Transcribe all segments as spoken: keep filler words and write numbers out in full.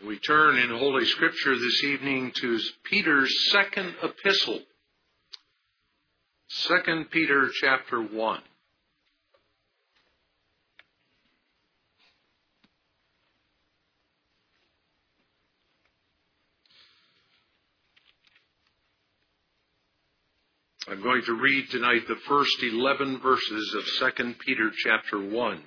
We turn in Holy Scripture this evening to Peter's second epistle, Second Peter chapter one. I'm going to read tonight the first eleven verses of Second Peter chapter one.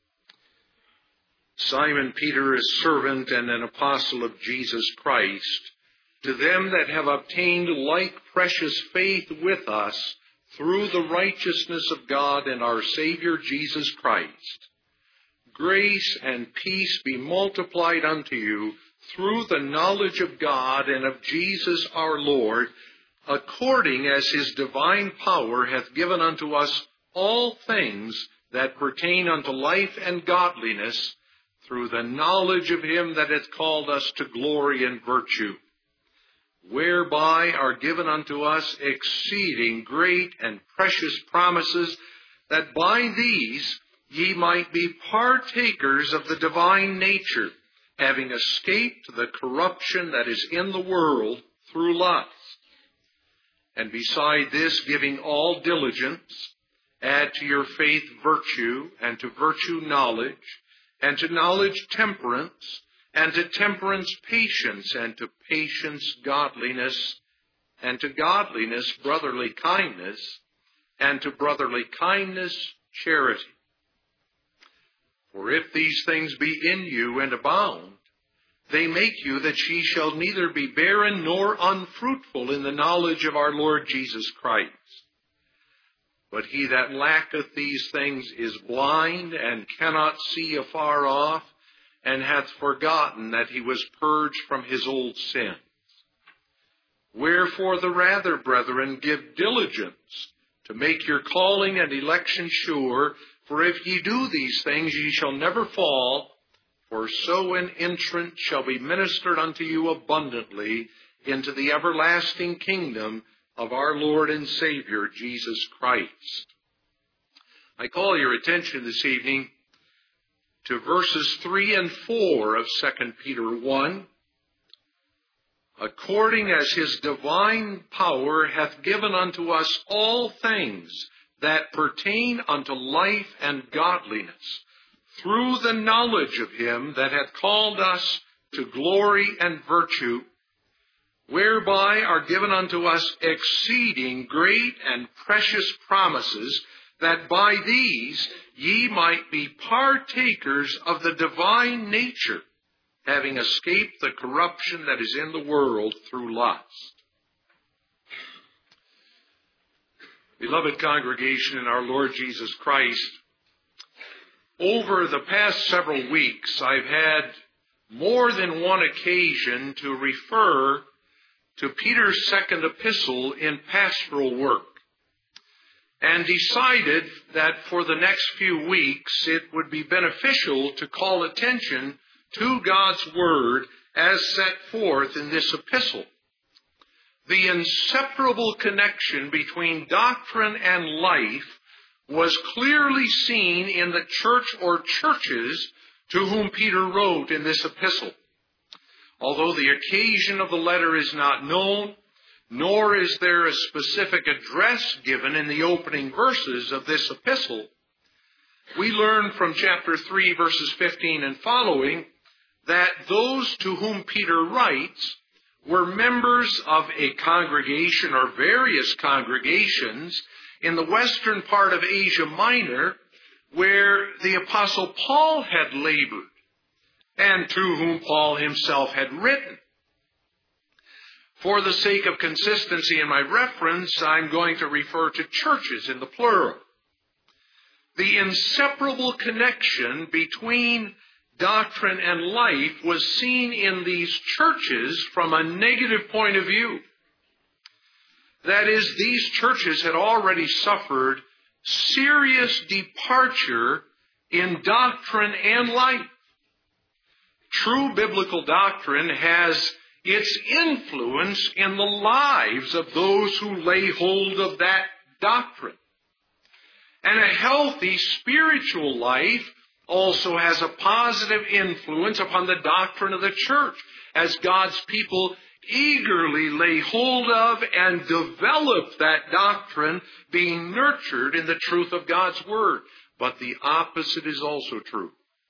Simon Peter, a servant and an apostle of Jesus Christ, to them that have obtained like precious faith with us through the righteousness of God and our Savior Jesus Christ, grace and peace be multiplied unto you through the knowledge of God and of Jesus our Lord, according as his divine power hath given unto us all things that pertain unto life and godliness, through the knowledge of him that hath called us to glory and virtue, whereby are given unto us exceeding great and precious promises, that by these ye might be partakers of the divine nature, having escaped the corruption that is in the world through lust. And beside this, giving all diligence, add to your faith virtue, and to virtue knowledge, and to knowledge temperance, and to temperance patience, and to patience godliness, and to godliness brotherly kindness, and to brotherly kindness charity. For if these things be in you and abound, they make you that ye shall neither be barren nor unfruitful in the knowledge of our Lord Jesus Christ. But he that lacketh these things is blind, and cannot see afar off, and hath forgotten that he was purged from his old sins. Wherefore the rather, brethren, give diligence to make your calling and election sure, for if ye do these things ye shall never fall, for so an entrance shall be ministered unto you abundantly into the everlasting kingdom of our Lord and Savior, Jesus Christ. I call your attention this evening to verses three and four of Second Peter one. According as his divine power hath given unto us all things that pertain unto life and godliness, through the knowledge of him that hath called us to glory and virtue, whereby are given unto us exceeding great and precious promises, that by these ye might be partakers of the divine nature, having escaped the corruption that is in the world through lust. Beloved congregation in our Lord Jesus Christ, over the past several weeks I've had more than one occasion to refer to Peter's second epistle in pastoral work, and decided that for the next few weeks it would be beneficial to call attention to God's Word as set forth in this epistle. The inseparable connection between doctrine and life was clearly seen in the church or churches to whom Peter wrote in this epistle. Although the occasion of the letter is not known, nor is there a specific address given in the opening verses of this epistle, we learn from chapter three, verses fifteen and following, that those to whom Peter writes were members of a congregation or various congregations in the western part of Asia Minor, where the Apostle Paul had labored, and to whom Paul himself had written. For the sake of consistency in my reference, I'm going to refer to churches in the plural. The inseparable connection between doctrine and life was seen in these churches from a negative point of view. That is, these churches had already suffered serious departure in doctrine and life. True biblical doctrine has its influence in the lives of those who lay hold of that doctrine. And a healthy spiritual life also has a positive influence upon the doctrine of the church, as God's people eagerly lay hold of and develop that doctrine, being nurtured in the truth of God's Word. But the opposite is also true.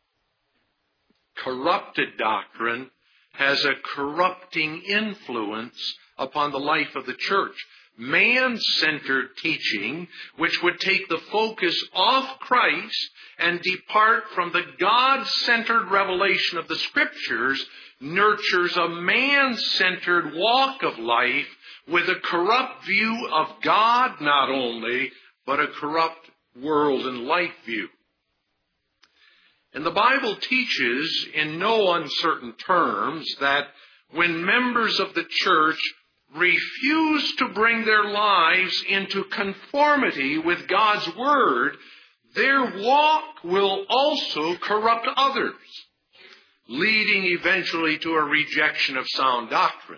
Corrupted doctrine has a corrupting influence upon the life of the church. Man-centered teaching, which would take the focus off Christ and depart from the God-centered revelation of the Scriptures, nurtures a man-centered walk of life with a corrupt view of God not only, but a corrupt world and life view. And the Bible teaches in no uncertain terms that when members of the church refuse to bring their lives into conformity with God's Word, their walk will also corrupt others, leading eventually to a rejection of sound doctrine.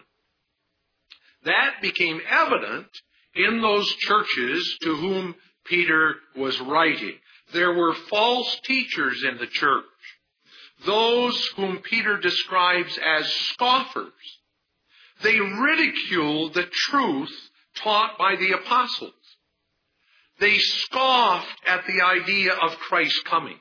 That became evident in those churches to whom Peter was writing. There were false teachers in the church, those whom Peter describes as scoffers. They ridiculed the truth taught by the apostles. They scoffed at the idea of Christ's coming.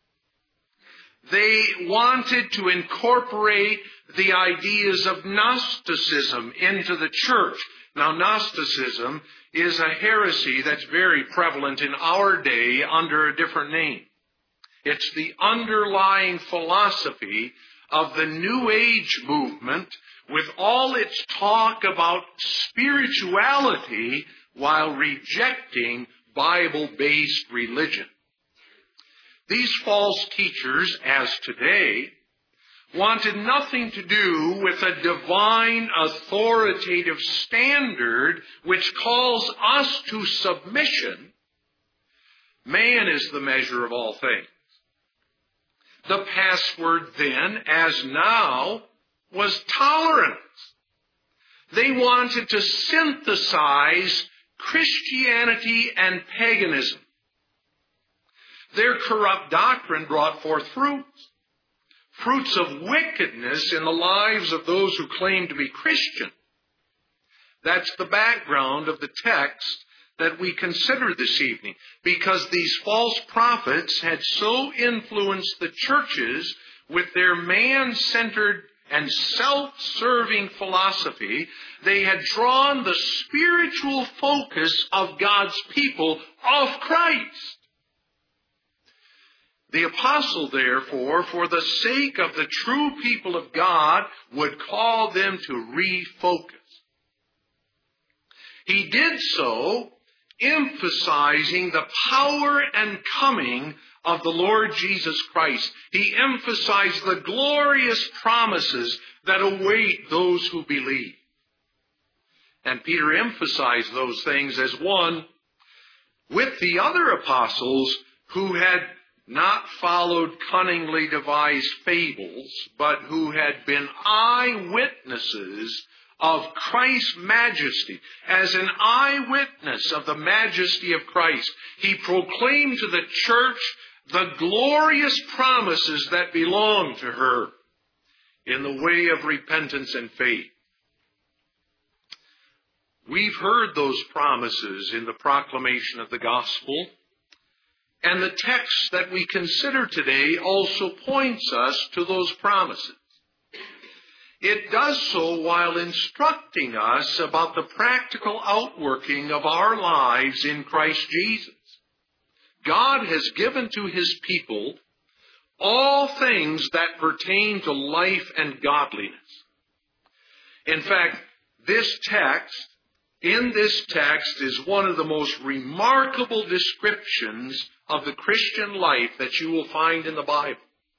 They wanted to incorporate the ideas of Gnosticism into the church. Now, Gnosticism is a heresy that's very prevalent in our day under a different name. It's the underlying philosophy of the New Age movement, with all its talk about spirituality while rejecting Bible-based religion. These false teachers, as today, wanted nothing to do with a divine authoritative standard which calls us to submission. Man is the measure of all things. The password then, as now, was tolerance. They wanted to synthesize Christianity and paganism. Their corrupt doctrine brought forth fruits. Fruits of wickedness in the lives of those who claim to be Christian. That's the background of the text that we consider this evening, because these false prophets had so influenced the churches with their man-centered and self-serving philosophy, they had drawn the spiritual focus of God's people off Christ. The apostle, therefore, for the sake of the true people of God, would call them to refocus. He did so emphasizing the power and coming of the Lord Jesus Christ. He emphasized the glorious promises that await those who believe. And Peter emphasized those things as one with the other apostles who had not followed cunningly devised fables, but who had been eyewitnesses of Christ's majesty. As an eyewitness of the majesty of Christ, he proclaimed to the church the glorious promises that belong to her in the way of repentance and faith. We've heard those promises in the proclamation of the gospel, and the text that we consider today also points us to those promises. It does so while instructing us about the practical outworking of our lives in Christ Jesus. God has given to His people all things that pertain to life and godliness. In fact, this text, in this text, is one of the most remarkable descriptions of the Christian life that you will find in the Bible.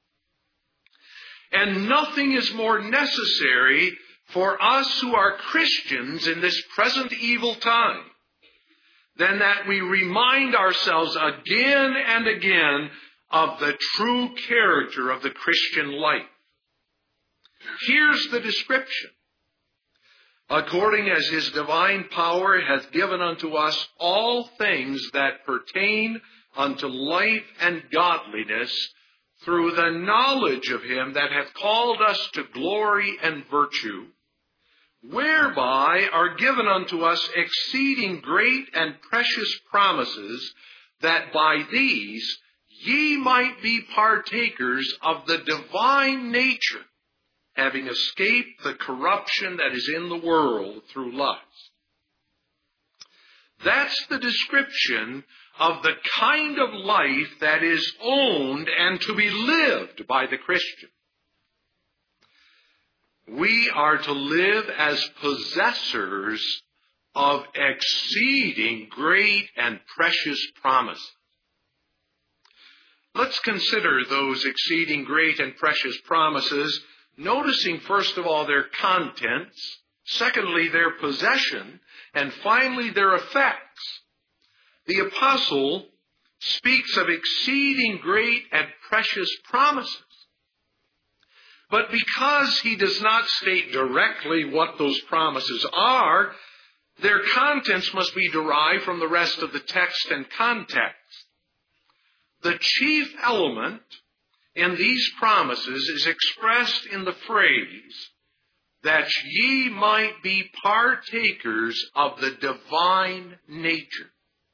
And nothing is more necessary for us who are Christians in this present evil time than that we remind ourselves again and again of the true character of the Christian life. Here's the description. According as His divine power hath given unto us all things that pertain unto life and godliness, through the knowledge of him that hath called us to glory and virtue, whereby are given unto us exceeding great and precious promises, that by these ye might be partakers of the divine nature, having escaped the corruption that is in the world through lust. That's the description of the kind of life that is owned and to be lived by the Christian. We are to live as possessors of exceeding great and precious promises. Let's consider those exceeding great and precious promises, noticing first of all their contents, secondly their possession, and finally their effects. The apostle speaks of exceeding great and precious promises. But because he does not state directly what those promises are, their contents must be derived from the rest of the text and context. The chief element in these promises is expressed in the phrase, that ye might be partakers of the divine nature.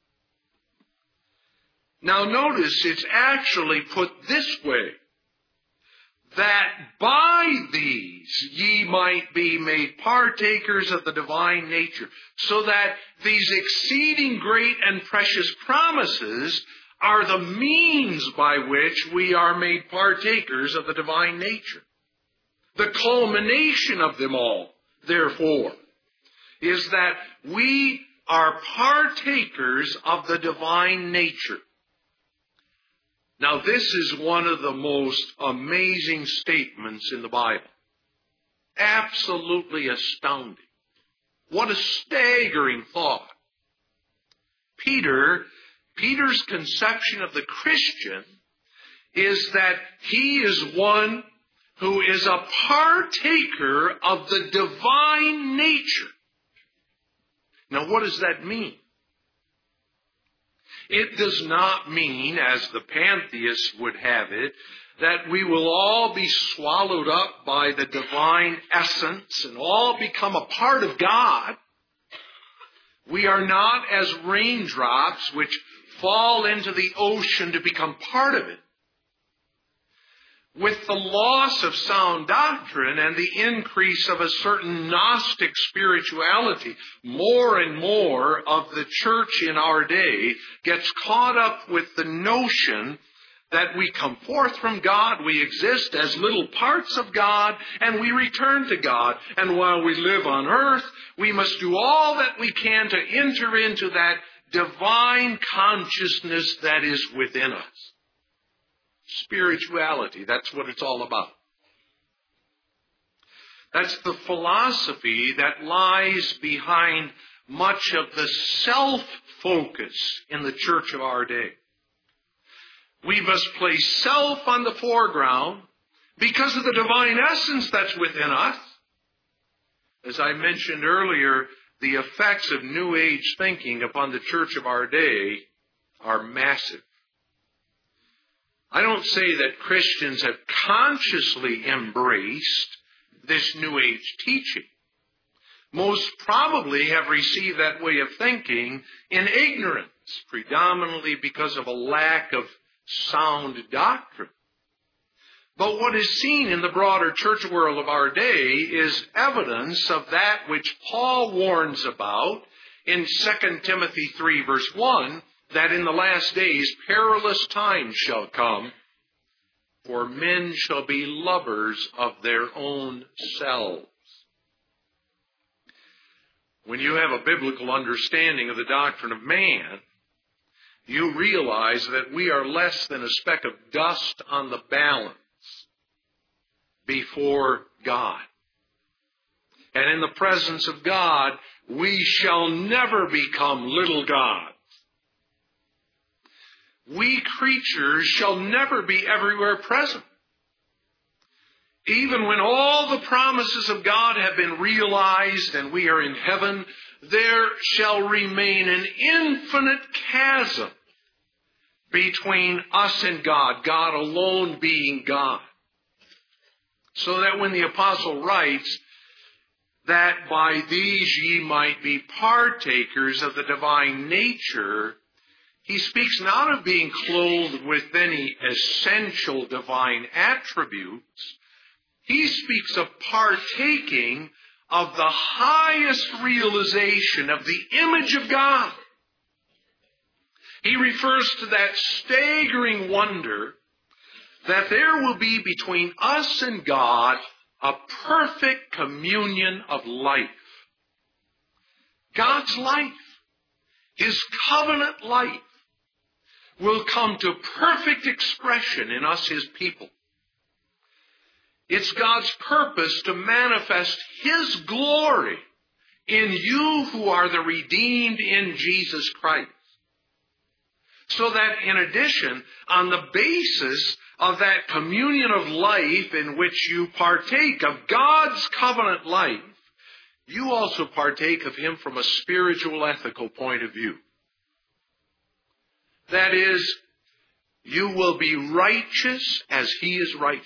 Now notice it's actually put this way, that by these ye might be made partakers of the divine nature, so that these exceeding great and precious promises are the means by which we are made partakers of the divine nature. The culmination of them all, therefore, is that we are partakers of the divine nature. Now, this is one of the most amazing statements in the Bible. Absolutely astounding. What a staggering thought. Peter, Peter's conception of the Christian is that he is one who is a partaker of the divine nature. Now, what does that mean? It does not mean, as the pantheists would have it, that we will all be swallowed up by the divine essence and all become a part of God. We are not as raindrops which fall into the ocean to become part of it. With the loss of sound doctrine and the increase of a certain Gnostic spirituality, more and more of the church in our day gets caught up with the notion that we come forth from God, we exist as little parts of God, and we return to God. And while we live on earth, we must do all that we can to enter into that divine consciousness that is within us. Spirituality, that's what it's all about. That's the philosophy that lies behind much of the self-focus in the church of our day. We must place self on the foreground because of the divine essence that's within us. As I mentioned earlier, the effects of New Age thinking upon the church of our day are massive. I don't say that Christians have consciously embraced this New Age teaching. Most probably have received that way of thinking in ignorance, predominantly because of a lack of sound doctrine. But what is seen in the broader church world of our day is evidence of that which Paul warns about in Second Timothy three, verse one, that in the last days perilous times shall come, for men shall be lovers of their own selves. When you have a biblical understanding of the doctrine of man, you realize that we are less than a speck of dust on the balance before God. And in the presence of God, we shall never become little gods. We creatures shall never be everywhere present. Even when all the promises of God have been realized and we are in heaven, there shall remain an infinite chasm between us and God, God alone being God. So that when the apostle writes that by these ye might be partakers of the divine nature, he speaks not of being clothed with any essential divine attributes. He speaks of partaking of the highest realization of the image of God. He refers to that staggering wonder that there will be between us and God a perfect communion of life. God's life, His covenant life, will come to perfect expression in us, His people. It's God's purpose to manifest His glory in you who are the redeemed in Jesus Christ. So that in addition, on the basis of that communion of life in which you partake of God's covenant life, you also partake of Him from a spiritual, ethical point of view. That is, you will be righteous as He is righteous.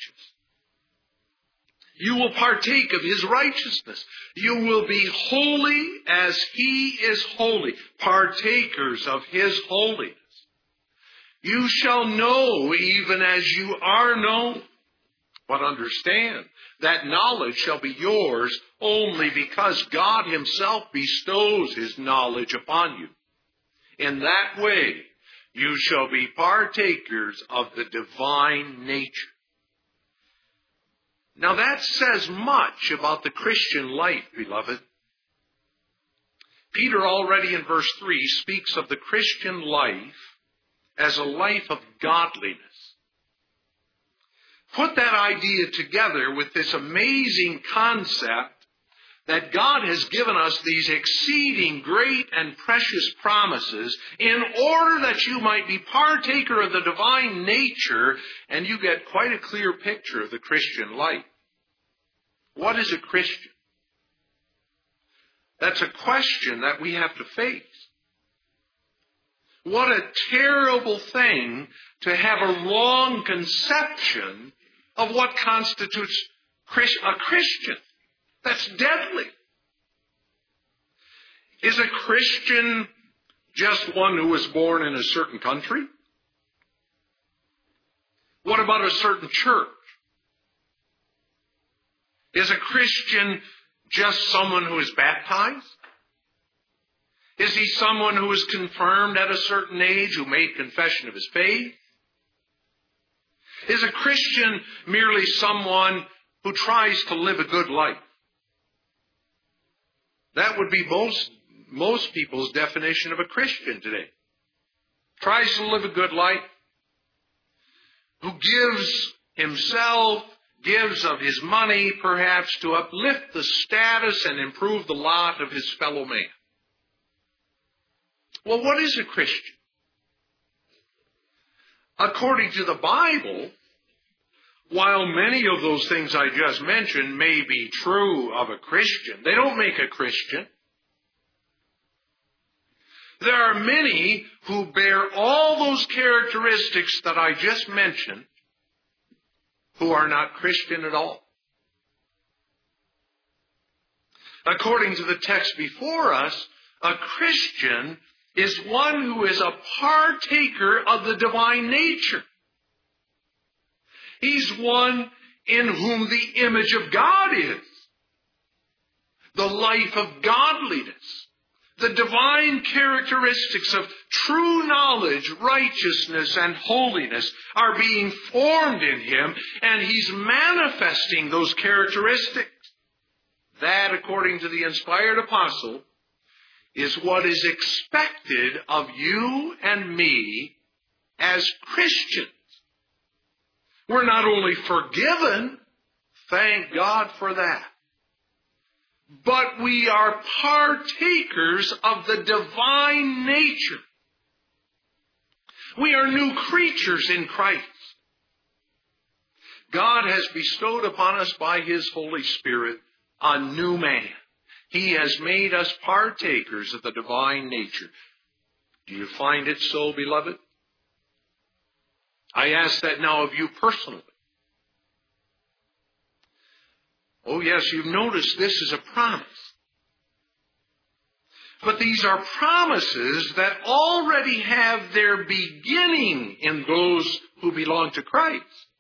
You will partake of His righteousness. You will be holy as He is holy, partakers of His holiness. You shall know even as you are known. But understand that knowledge shall be yours only because God Himself bestows His knowledge upon you. In that way, you shall be partakers of the divine nature. Now that says much about the Christian life, beloved. Peter already in verse three speaks of the Christian life as a life of godliness. Put that idea together with this amazing concept that God has given us these exceeding great and precious promises in order that you might be partaker of the divine nature, and you get quite a clear picture of the Christian life. What is a Christian? That's a question that we have to face. What a terrible thing to have a wrong conception of what constitutes a Christian. That's deadly. Is a Christian just one who was born in a certain country? What about a certain church? Is a Christian just someone who is baptized? Is he someone who is confirmed at a certain age, who made confession of his faith? Is a Christian merely someone who tries to live a good life? That would be most, most people's definition of a Christian today. Tries to live a good life, who gives himself, gives of his money perhaps to uplift the status and improve the lot of his fellow man. Well, what is a Christian? According to the Bible, while many of those things I just mentioned may be true of a Christian, they don't make a Christian. There are many who bear all those characteristics that I just mentioned who are not Christian at all. According to the text before us, a Christian is one who is a partaker of the divine nature. He's one in whom the image of God is. The life of godliness. The divine characteristics of true knowledge, righteousness, and holiness are being formed in him, and he's manifesting those characteristics. That, according to the inspired apostle, is what is expected of you and me as Christians. We're not only forgiven, thank God for that, but we are partakers of the divine nature. We are new creatures in Christ. God has bestowed upon us by His Holy Spirit a new man. He has made us partakers of the divine nature. Do you find it so, beloved? I ask that now of you personally. Oh yes, you've noticed this is a promise. But these are promises that already have their beginning in those who belong to Christ.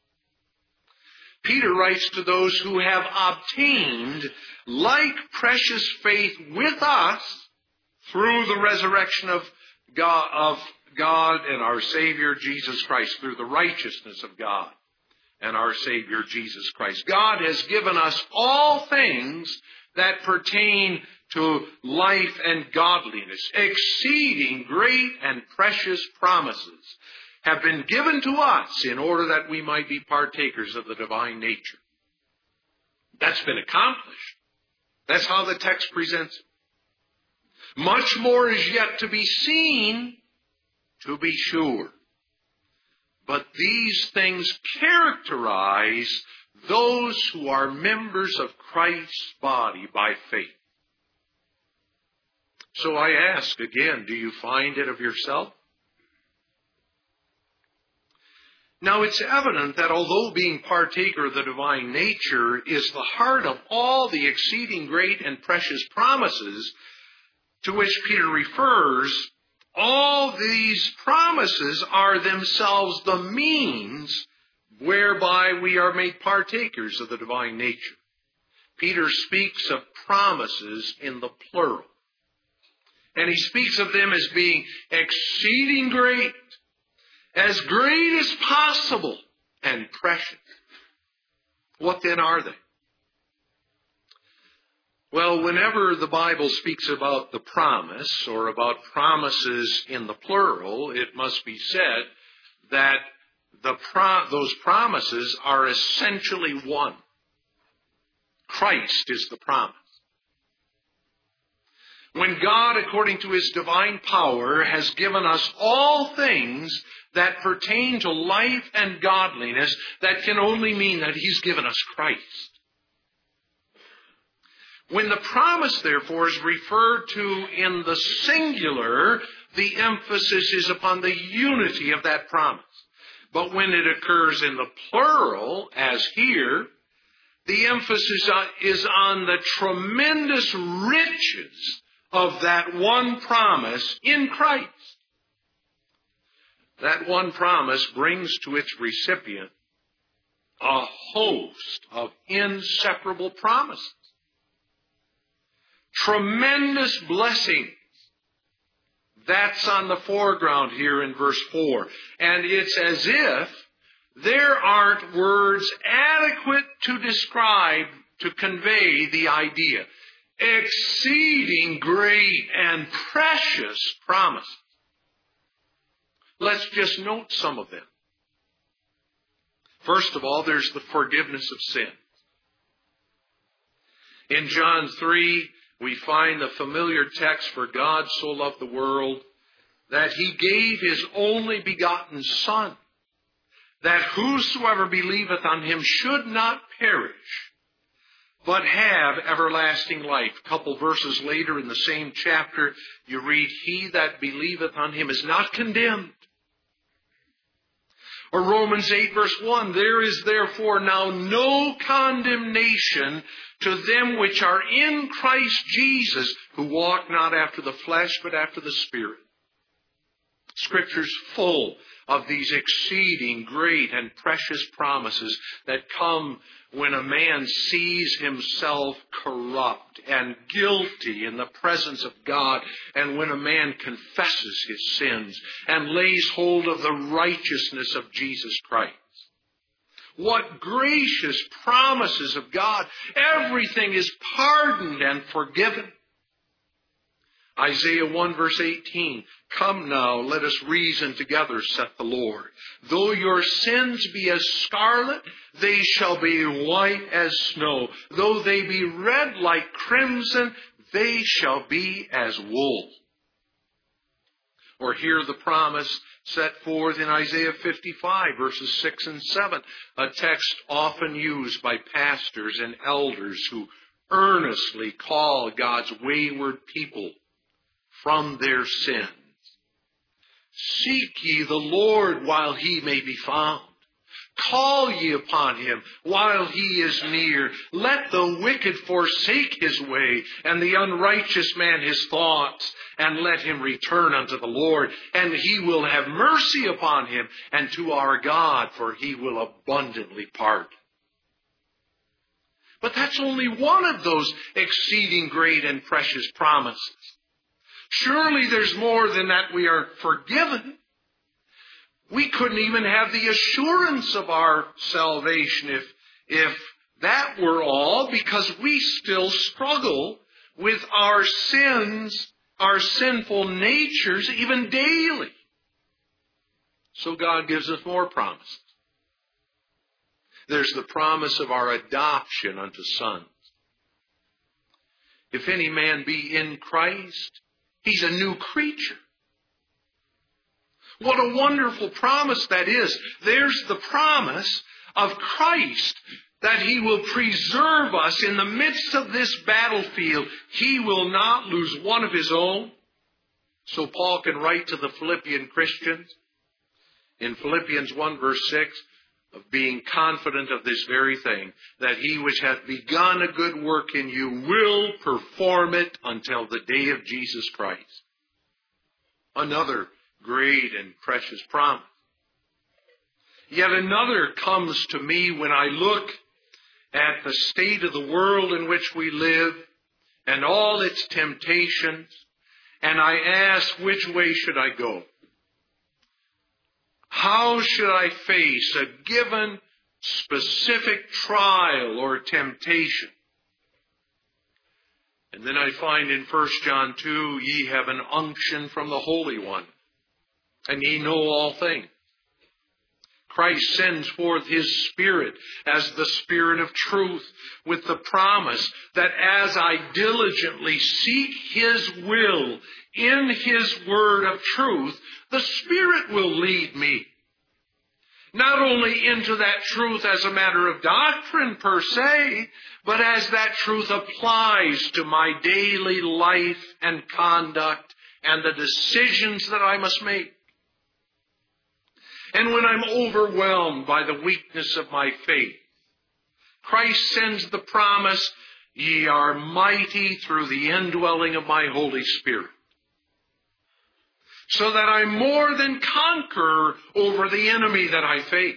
Peter writes to those who have obtained like precious faith with us through the resurrection of God, of God and our Savior Jesus Christ, through the righteousness of God and our Savior Jesus Christ. God has given us all things that pertain to life and godliness. Exceeding great and precious promises have been given to us in order that we might be partakers of the divine nature. That's been accomplished. That's how the text presents it. Much more is yet to be seen, to be sure. But these things characterize those who are members of Christ's body by faith. So I ask again, do you find it of yourself? Now it's evident that although being partaker of the divine nature is the heart of all the exceeding great and precious promises to which Peter refers, all these promises are themselves the means whereby we are made partakers of the divine nature. Peter speaks of promises in the plural. And he speaks of them as being exceeding great, as great as possible, and precious. What then are they? Well, whenever the Bible speaks about the promise, or about promises in the plural, it must be said that the pro- those promises are essentially one. Christ is the promise. When God, according to His divine power, has given us all things that pertain to life and godliness, that can only mean that He's given us Christ. When the promise, therefore, is referred to in the singular, the emphasis is upon the unity of that promise. But when it occurs in the plural, as here, the emphasis is on the tremendous riches of that one promise in Christ. That one promise brings to its recipient a host of inseparable promises. Tremendous blessings. That's on the foreground here in verse four. And it's as if there aren't words adequate to describe, to convey the idea. Exceeding great and precious promises. Let's just note some of them. First of all, there's the forgiveness of sin. In John three, we find the familiar text, for God so loved the world that He gave His only begotten Son, that whosoever believeth on Him should not perish, but have everlasting life. A couple verses later in the same chapter, you read, He that believeth on Him is not condemned. Or Romans eight verse one, there is therefore now no condemnation to them which are in Christ Jesus, who walk not after the flesh, but after the Spirit. Scripture's full of these exceeding great and precious promises that come when a man sees himself corrupt and guilty in the presence of God, and when a man confesses his sins and lays hold of the righteousness of Jesus Christ. What gracious promises of God. Everything is pardoned and forgiven. Isaiah one verse eighteen, come now, let us reason together, saith the Lord. Though your sins be as scarlet, they shall be white as snow. Though they be red like crimson, they shall be as wool. Or hear the promise set forth in Isaiah fifty-five verses six and seven, a text often used by pastors and elders who earnestly call God's wayward people from their sins. Seek ye the Lord while he may be found. Call ye upon him while he is near. Let the wicked forsake his way, and the unrighteous man his thoughts, and let him return unto the Lord, and he will have mercy upon him, and to our God, for he will abundantly pardon. But that's only one of those exceeding great and precious promises. Surely there's more than that. We are forgiven. We couldn't even have the assurance of our salvation if, if that were all, because we still struggle with our sins, our sinful natures, even daily. So God gives us more promises. There's the promise of our adoption unto sons. If any man be in Christ, he's a new creature. What a wonderful promise that is. There's the promise of Christ that he will preserve us in the midst of this battlefield. He will not lose one of his own. So Paul can write to the Philippian Christians in Philippians one verse six, of being confident of this very thing, that he which hath begun a good work in you will perform it until the day of Jesus Christ. Another great and precious promise. Yet another comes to me when I look at the state of the world in which we live and all its temptations, and I ask, which way should I go? How should I face a given specific trial or temptation? And then I find in First John two, ye have an unction from the Holy One, and ye know all things. Christ sends forth his Spirit as the Spirit of truth, with the promise that as I diligently seek his will in his word of truth, the Spirit will lead me. Not only into that truth as a matter of doctrine per se, but as that truth applies to my daily life and conduct and the decisions that I must make. And when I'm overwhelmed by the weakness of my faith, Christ sends the promise, ye are mighty through the indwelling of my Holy Spirit. So that I more than conquer over the enemy that I face.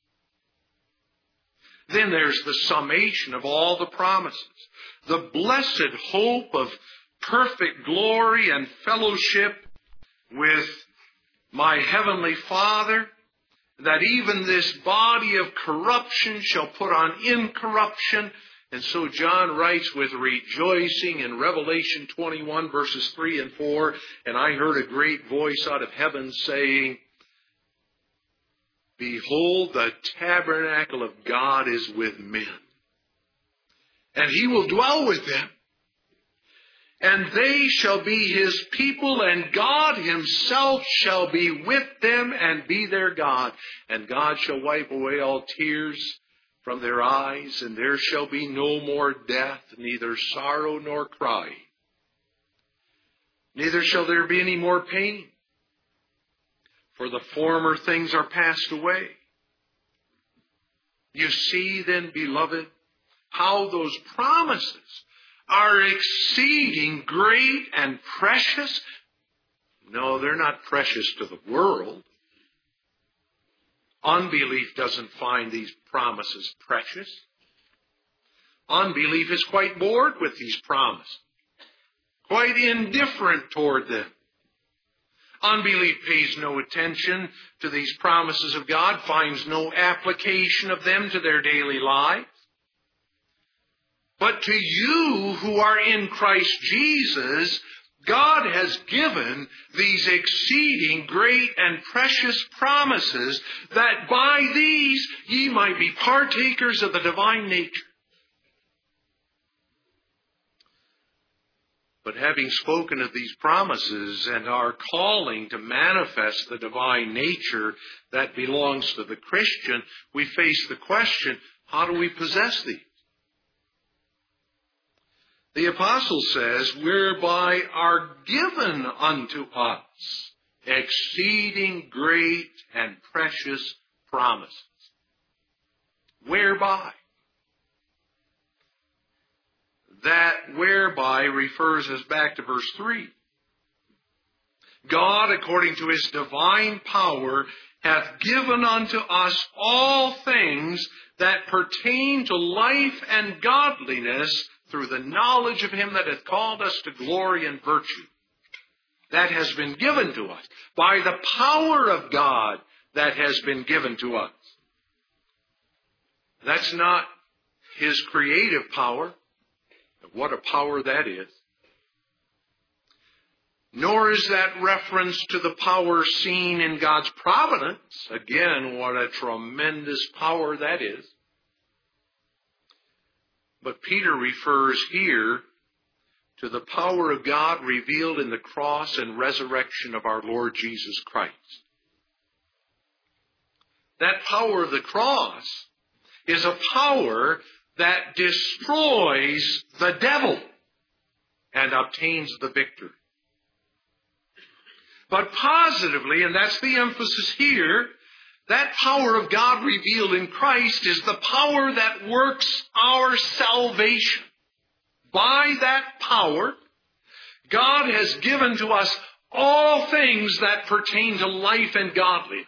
Then there's the summation of all the promises. The blessed hope of perfect glory and fellowship with my heavenly Father, that even this body of corruption shall put on incorruption. And so John writes with rejoicing in Revelation twenty-one verses three and four, and I heard a great voice out of heaven saying, behold, the tabernacle of God is with men, and he will dwell with them. And they shall be his people, and God himself shall be with them and be their God. And God shall wipe away all tears from their eyes, and there shall be no more death, neither sorrow nor crying. Neither shall there be any more pain, for the former things are passed away. You see then, beloved, how those promises are exceeding great and precious. No, they're not precious to the world. Unbelief doesn't find these promises precious. Unbelief is quite bored with these promises, quite indifferent toward them. Unbelief pays no attention to these promises of God, finds no application of them to their daily lives. But to you who are in Christ Jesus, God has given these exceeding great and precious promises, that by these ye might be partakers of the divine nature. But having spoken of these promises and our calling to manifest the divine nature that belongs to the Christian, we face the question, how do we possess these? The apostle says, whereby are given unto us exceeding great and precious promises. Whereby? That whereby refers us back to verse three. God, according to His divine power, hath given unto us all things that pertain to life and godliness through the knowledge of Him that hath called us to glory and virtue. That has been given to us by the power of God that has been given to us. That's not His creative power. What a power that is. Nor is that reference to the power seen in God's providence. Again, what a tremendous power that is. But Peter refers here to the power of God revealed in the cross and resurrection of our Lord Jesus Christ. That power of the cross is a power that destroys the devil and obtains the victory. But positively, and that's the emphasis here, that power of God revealed in Christ is the power that works our salvation. By that power, God has given to us all things that pertain to life and godliness.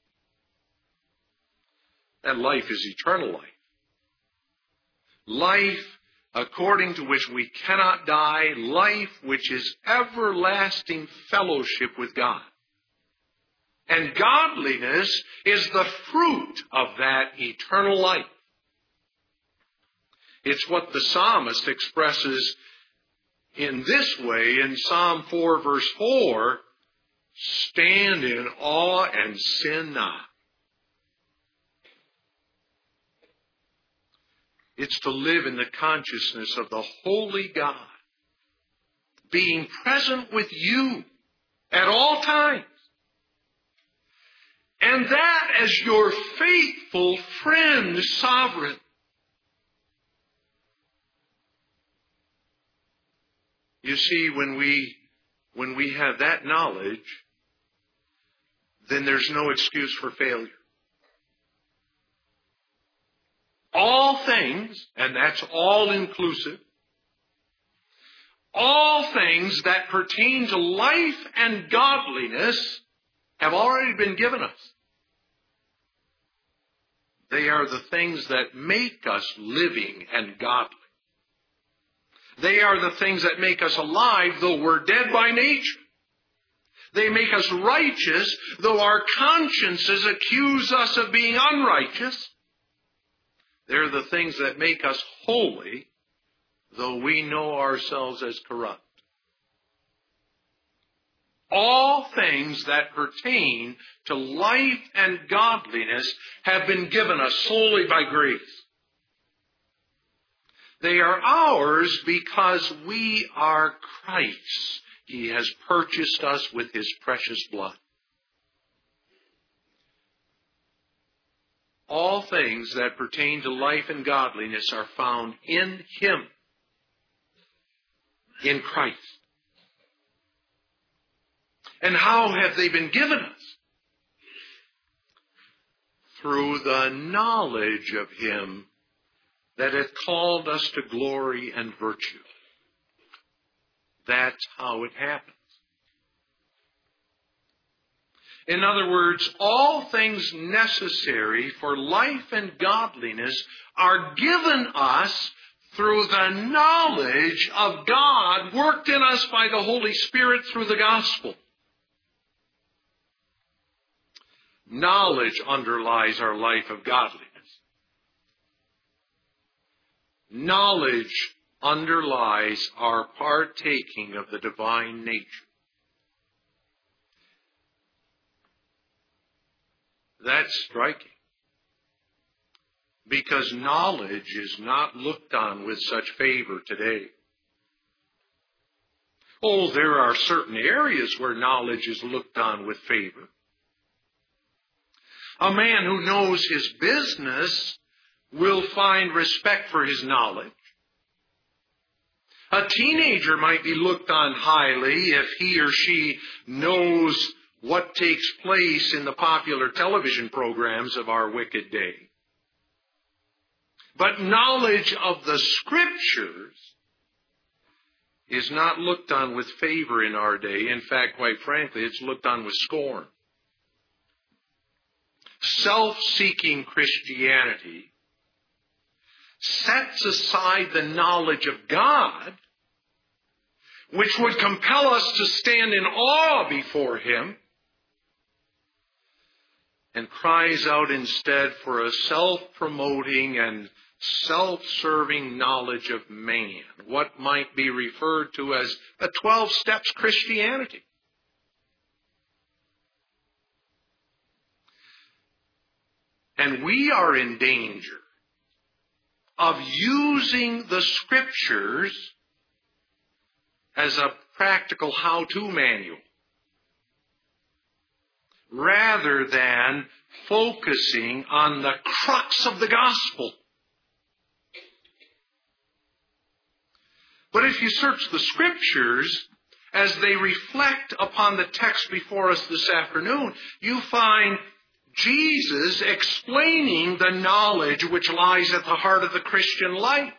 That life is eternal life. Life according to which we cannot die, life which is everlasting fellowship with God. And godliness is the fruit of that eternal life. It's what the psalmist expresses in this way in Psalm four verse four, stand in awe and sin not. It's to live in the consciousness of the holy God, being present with you at all times. And that as your faithful friend, sovereign. You see, when we, when we have that knowledge, then there's no excuse for failure. All things, and that's all inclusive, all things that pertain to life and godliness have already been given us. They are the things that make us living and godly. They are the things that make us alive, though we're dead by nature. They make us righteous, though our consciences accuse us of being unrighteous. They're the things that make us holy, though we know ourselves as corrupt. All things that pertain to life and godliness have been given us solely by grace. They are ours because we are Christ's. He has purchased us with His precious blood. All things that pertain to life and godliness are found in Him, in Christ. And how have they been given us? Through the knowledge of Him that hath called us to glory and virtue. That's how it happens. In other words, all things necessary for life and godliness are given us through the knowledge of God worked in us by the Holy Spirit through the gospel. Knowledge underlies our life of godliness. Knowledge underlies our partaking of the divine nature. That's striking. Because knowledge is not looked on with such favor today. Oh, there are certain areas where knowledge is looked on with favor. A man who knows his business will find respect for his knowledge. A teenager might be looked on highly if he or she knows what takes place in the popular television programs of our wicked day. But knowledge of the Scriptures is not looked on with favor in our day. In fact, quite frankly, it's looked on with scorn. Self-seeking Christianity sets aside the knowledge of God, which would compel us to stand in awe before Him, and cries out instead for a self-promoting and self-serving knowledge of man, what might be referred to as a twelve steps Christianity. And we are in danger of using the Scriptures as a practical how-to manual, rather than focusing on the crux of the gospel. But if you search the Scriptures as they reflect upon the text before us this afternoon, you find Jesus explaining the knowledge which lies at the heart of the Christian life.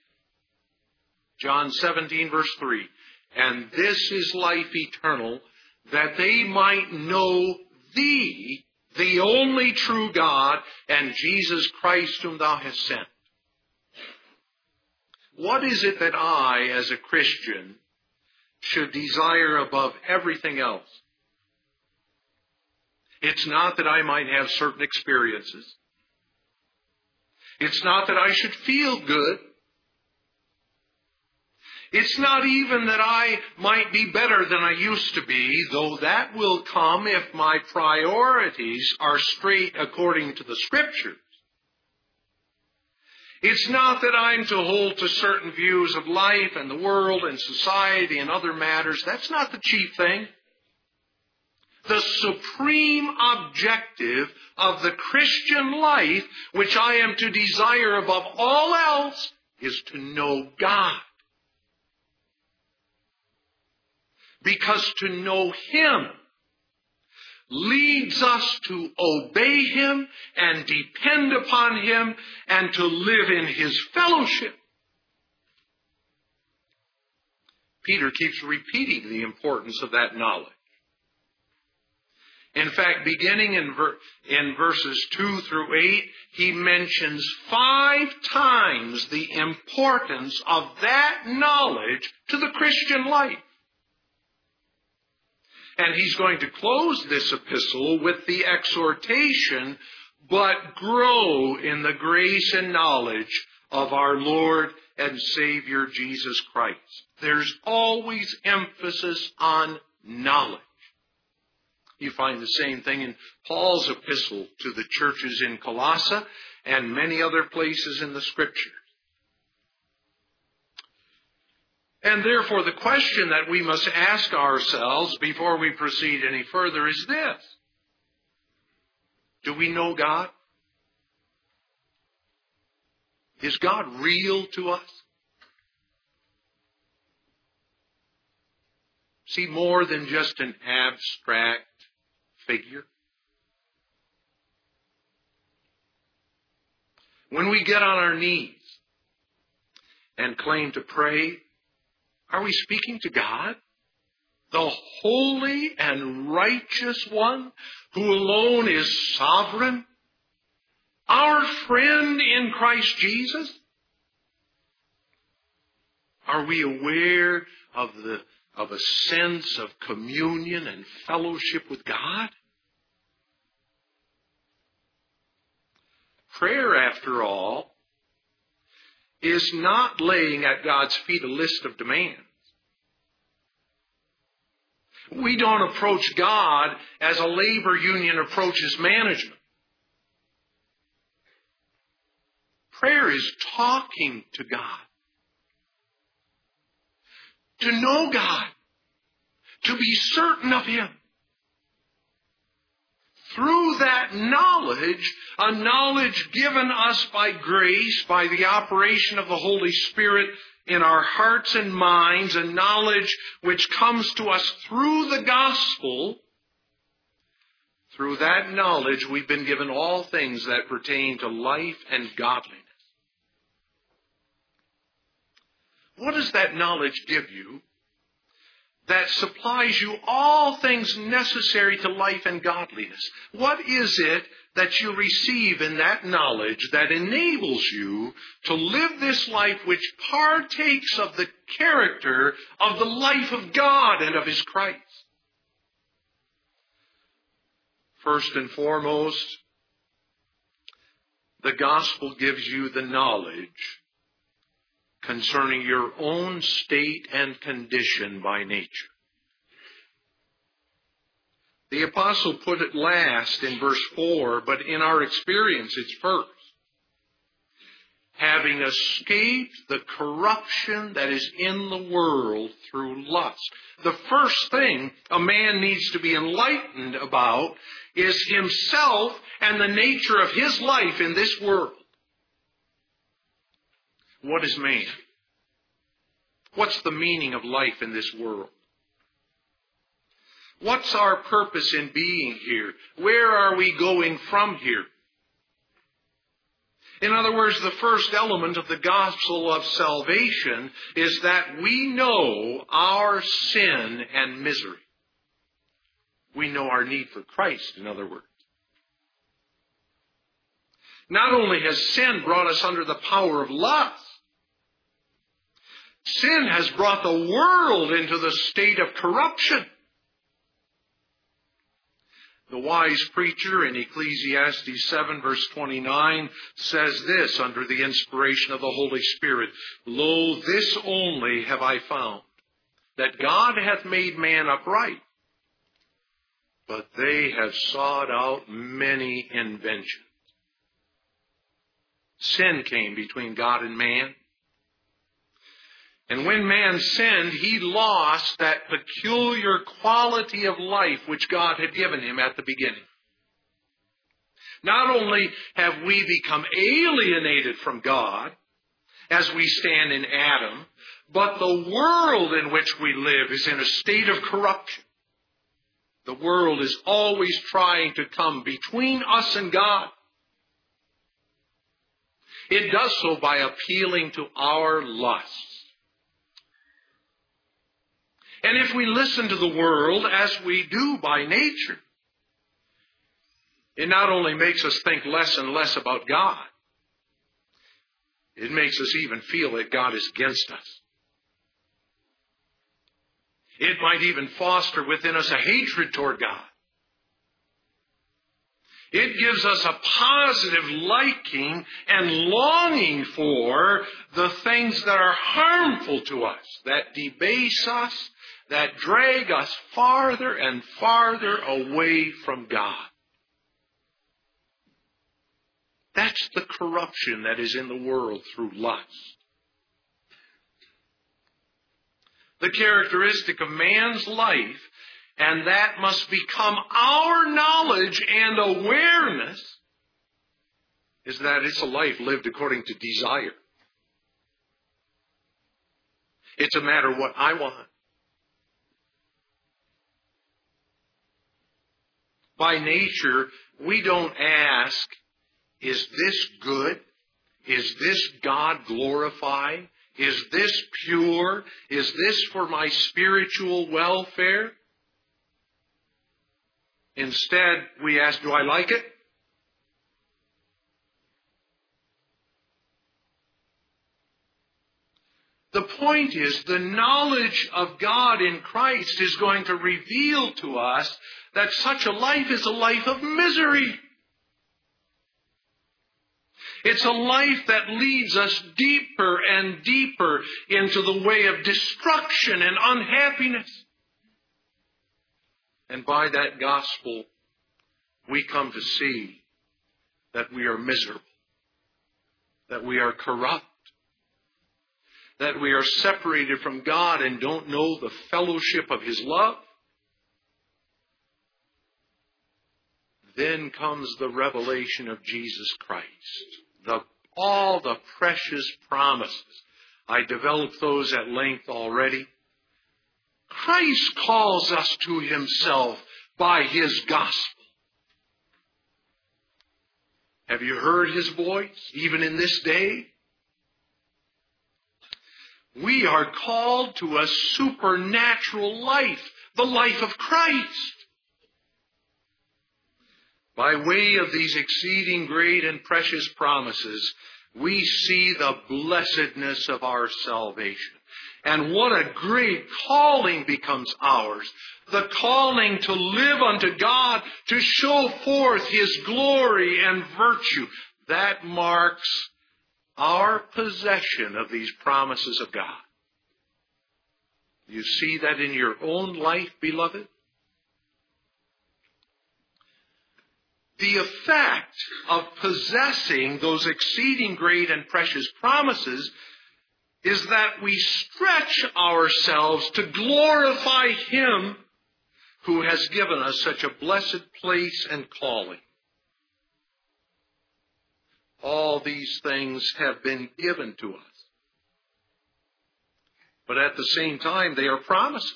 John seventeen, verse three, "And this is life eternal, that they might know Thee, the only true God, and Jesus Christ whom Thou hast sent." What is it that I, as a Christian, should desire above everything else? It's not that I might have certain experiences. It's not that I should feel good. It's not even that I might be better than I used to be, though that will come if my priorities are straight according to the Scriptures. It's not that I'm to hold to certain views of life and the world and society and other matters. That's not the chief thing. The supreme objective of the Christian life, which I am to desire above all else, is to know God. Because to know Him leads us to obey Him and depend upon Him and to live in His fellowship. Peter keeps repeating the importance of that knowledge. In fact, beginning in, ver- in verses two through eight, he mentions five times the importance of that knowledge to the Christian life. And he's going to close this epistle with the exhortation, "But grow in the grace and knowledge of our Lord and Savior Jesus Christ." There's always emphasis on knowledge. You find the same thing in Paul's epistle to the churches in Colossae and many other places in the Scriptures. And therefore, the question that we must ask ourselves before we proceed any further is this: do we know God? Is God real to us? Is He more than just an abstract figure? When we get on our knees and claim to pray, are we speaking to God, the holy and righteous one who alone is sovereign, our friend in Christ Jesus? Are we aware of the of a sense of communion and fellowship with God? Prayer, after all, is not laying at God's feet a list of demands. We don't approach God as a labor union approaches management. Prayer is talking to God. To know God. To be certain of Him. Through that knowledge, a knowledge given us by grace, by the operation of the Holy Spirit in our hearts and minds, a knowledge which comes to us through the gospel, Through that knowledge, we've been given all things that pertain to life and godliness. What does that knowledge give you that supplies you all things necessary to life and godliness? What is it that you receive in that knowledge that enables you to live this life which partakes of the character of the life of God and of His Christ? First and foremost, the gospel gives you the knowledge concerning your own state and condition by nature. The apostle put it last in verse four, but in our experience it's first. Having escaped the corruption that is in the world through lust. The first thing a man needs to be enlightened about is himself and the nature of his life in this world. What is man? What's the meaning of life in this world? What's our purpose in being here? Where are we going from here? In other words, the first element of the gospel of salvation is that we know our sin and misery. We know our need for Christ, in other words. Not only has sin brought us under the power of lust, sin has brought the world into the state of corruption. The wise preacher in Ecclesiastes seven verse twenty-nine says this under the inspiration of the Holy Spirit, "Lo, this only have I found, that God hath made man upright, but they have sought out many inventions." Sin came between God and man. And when man sinned, he lost that peculiar quality of life which God had given him at the beginning. Not only have we become alienated from God as we stand in Adam, but the world in which we live is in a state of corruption. The world is always trying to come between us and God. It does so by appealing to our lusts. And if we listen to the world as we do by nature, it not only makes us think less and less about God, it makes us even feel that God is against us. It might even foster within us a hatred toward God. It gives us a positive liking and longing for the things that are harmful to us, that debase us, that drag us farther and farther away from God. That's the corruption that is in the world through lust. The characteristic of man's life, and that must become our knowledge and awareness, is that it's a life lived according to desire. It's a matter of what I want. By nature, we don't ask, is this good? Is this God glorified? Is this pure? Is this for my spiritual welfare? Instead, we ask, do I like it? The point is, the knowledge of God in Christ is going to reveal to us that such a life is a life of misery. It's a life that leads us deeper and deeper into the way of destruction and unhappiness. And by that gospel, we come to see that we are miserable, that we are corrupt, that we are separated from God and don't know the fellowship of His love. Then comes the revelation of Jesus Christ. The, all the precious promises. I developed those at length already. Christ calls us to Himself by His gospel. Have you heard His voice, even in this day? We are called to a supernatural life, the life of Christ. By way of these exceeding great and precious promises, we see the blessedness of our salvation. And what a great calling becomes ours. The calling to live unto God, to show forth His glory and virtue. That marks our possession of these promises of God. You see that in your own life, beloved? The effect of possessing those exceeding great and precious promises is that we stretch ourselves to glorify Him who has given us such a blessed place and calling. All these things have been given to us. But at the same time, they are promises.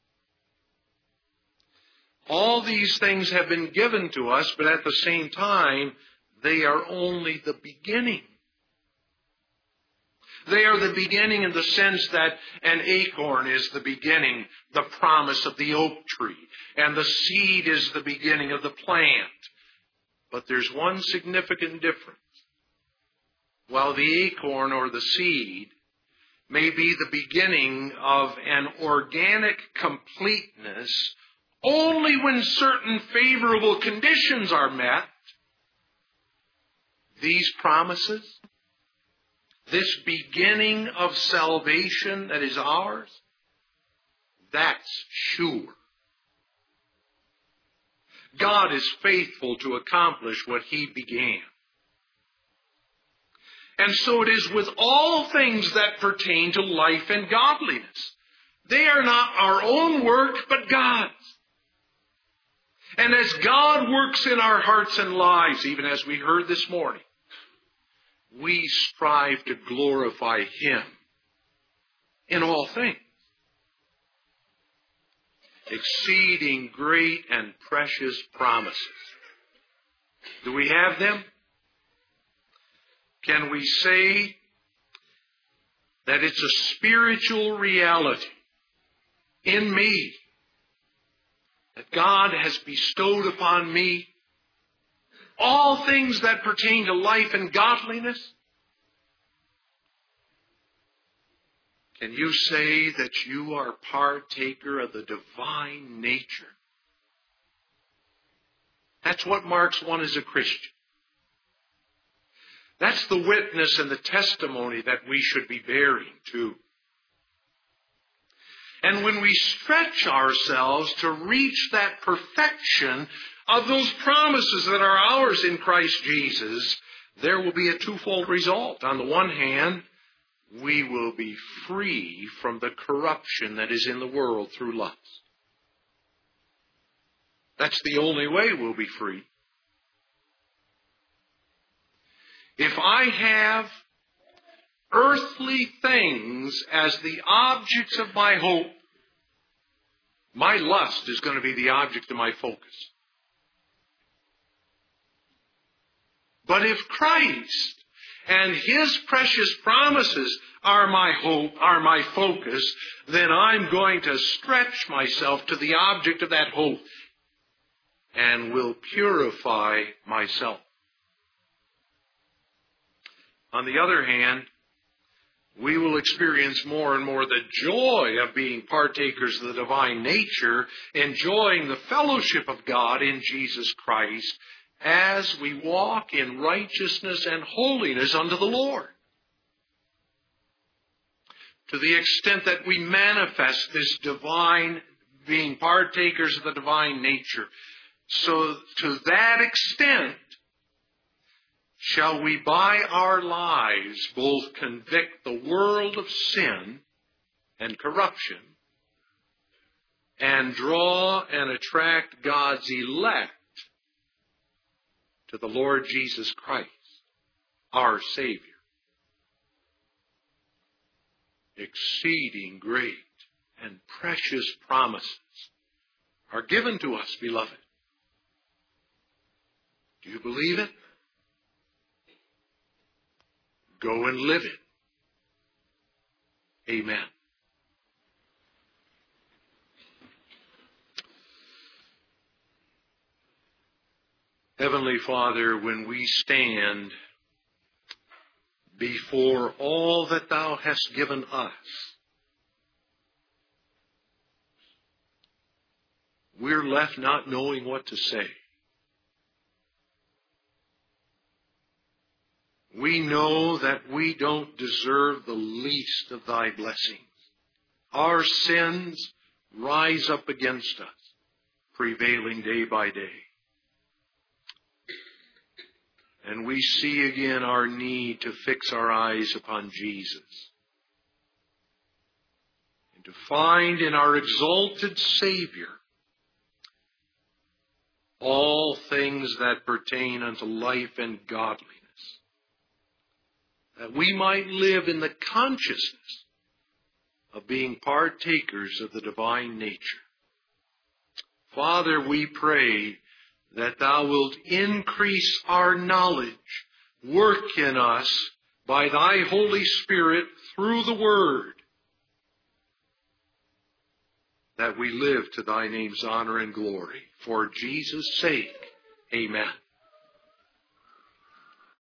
All these things have been given to us, but at the same time, they are only the beginning. They are the beginning in the sense that an acorn is the beginning, the promise of the oak tree, and the seed is the beginning of the plant. But there's one significant difference. While the acorn or the seed may be the beginning of an organic completeness, only when certain favorable conditions are met, these promises, this beginning of salvation that is ours, that's sure. God is faithful to accomplish what He began. And so it is with all things that pertain to life and godliness. They are not our own work, but God's. And as God works in our hearts and lives, even as we heard this morning, we strive to glorify Him in all things. Exceeding great and precious promises. Do we have them? Can we say that it's a spiritual reality in me that God has bestowed upon me all things that pertain to life and godliness? Can you say that you are partaker of the divine nature? That's what marks one as a Christian. That's the witness and the testimony that we should be bearing too. And when we stretch ourselves to reach that perfection of those promises that are ours in Christ Jesus, there will be a twofold result. On the one hand, we will be free from the corruption that is in the world through lust. That's the only way we'll be free. If I have earthly things as the objects of my hope, my lust is going to be the object of my focus. But if Christ and His precious promises are my hope, are my focus, then I'm going to stretch myself to the object of that hope and will purify myself. On the other hand, we will experience more and more the joy of being partakers of the divine nature, enjoying the fellowship of God in Jesus Christ as we walk in righteousness and holiness unto the Lord. To the extent that we manifest this divine, being partakers of the divine nature, so to that extent, shall we by our lives both convict the world of sin and corruption and draw and attract God's elect to the Lord Jesus Christ, our Savior. Exceeding great and precious promises are given to us, beloved. Do you believe it? go and live it. Amen. Heavenly Father, when we stand before all that Thou hast given us, we're left not knowing what to say. We know that we don't deserve the least of Thy blessings. Our sins rise up against us, prevailing day by day. And we see again our need to fix our eyes upon Jesus, and to find in our exalted Savior all things that pertain unto life and godliness, that we might live in the consciousness of being partakers of the divine nature. Father, we pray that Thou wilt increase our knowledge, work in us by Thy Holy Spirit through the Word, that we live to Thy name's honor and glory. For Jesus' sake, amen.